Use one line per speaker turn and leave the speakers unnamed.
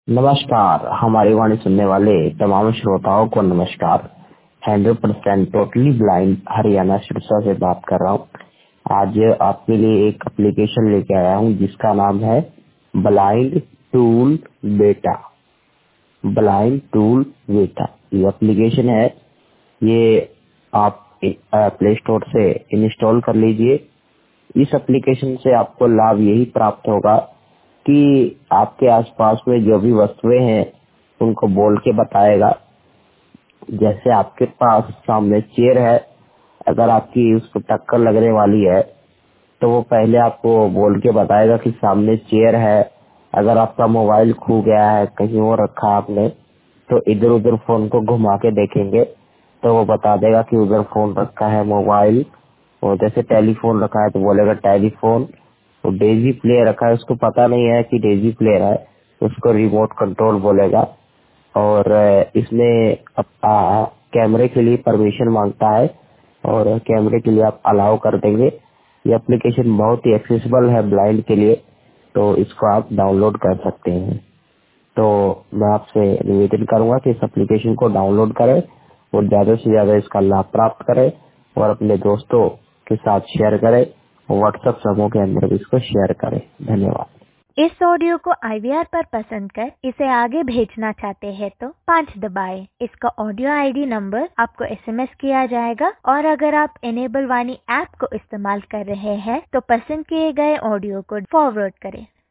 नमस्कार, हमारी वाणी सुनने वाले तमाम श्रोताओं को नमस्कार। 100% टोटली ब्लाइंड हरियाणा सिरसा से बात कर रहा हूँ। आज आपके लिए एक एप्लीकेशन लेके आया हूँ जिसका नाम है blind tool beta. Blind tool beta ये एप्लीकेशन है, ये आप प्ले स्टोर से इंस्टॉल कर लीजिए। इस एप्लीकेशन से आपको लाभ यही प्राप्त होगा कि आपके आसपास में जो भी वस्तुएं हैं उनको बोल के बताएगा। जैसे आपके पास सामने चेयर है, अगर आपकी उसको टक्कर लगने वाली है तो वो पहले आपको बोल के बताएगा कि सामने चेयर है। अगर आपका मोबाइल खो गया है, कहीं और रखा आपने, तो इधर उधर फोन को घुमा के देखेंगे तो वो बता देगा कि उधर फोन रखा है, मोबाइल। और जैसे टेलीफोन रखा है तो बोलेगा टेलीफोन। तो डेजी प्लेयर रखा है, उसको पता नहीं है कि डेजी प्लेयर है, उसको रिमोट कंट्रोल बोलेगा। और इसमें कैमरे के लिए परमिशन मांगता है और कैमरे के लिए आप अलाउ कर देंगे। ये एप्लीकेशन बहुत ही एक्सेसिबल है ब्लाइंड के लिए, तो इसको आप डाउनलोड कर सकते हैं। तो मैं आपसे निवेदन करूंगा कि इस एप्लीकेशन को डाउनलोड करें और ज्यादा से ज्यादा इसका लाभ प्राप्त करें और अपने दोस्तों के साथ शेयर करें और व्हाट्सएप समूह के अंदर भी इसको शेयर करें। धन्यवाद।
इस ऑडियो को IVR पर पसंद कर इसे आगे भेजना चाहते हैं तो 5 दबाएं। इसका ऑडियो ID नंबर आपको SMS किया जाएगा और अगर आप इनेबल वाणी ऐप को इस्तेमाल कर रहे हैं तो पसंद किए गए ऑडियो को फॉरवर्ड करें।